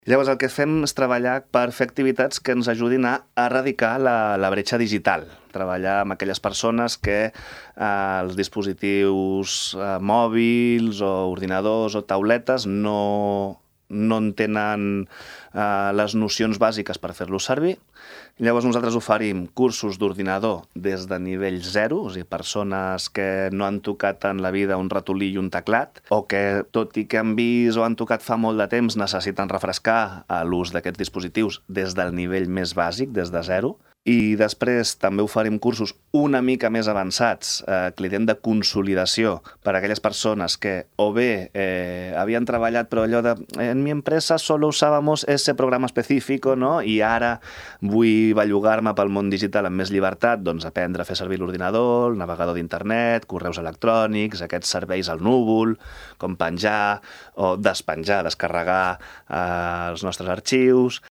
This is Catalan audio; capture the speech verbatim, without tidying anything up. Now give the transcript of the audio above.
Llavors el que fem és treballar per fer activitats que ens ajudin a erradicar la, la bretxa digital. Treballar amb aquelles persones que eh, els dispositius eh, mòbils o ordinadors o tauletes no, no en tenen eh, les nocions bàsiques per fer-los servir. Llavors nosaltres oferim cursos d'ordinador des de nivell zero, o sigui, persones que no han tocat en la vida un ratolí i un teclat, o que, tot i que han vist o han tocat fa molt de temps, necessiten refrescar l'ús d'aquests dispositius des del nivell més bàsic, des de zero. I després també oferim cursos una mica més avançats, eh, que li diem de consolidació, per a aquelles persones que o bé eh, havien treballat, però allò de en mi empresa solo usábamos ese programa específico, no? I ara vull bellugar-me pel món digital amb més llibertat, doncs aprendre a fer servir l'ordinador, el navegador d'internet, correus electrònics, aquests serveis al núvol, com penjar o despenjar, descarregar eh, els nostres arxius.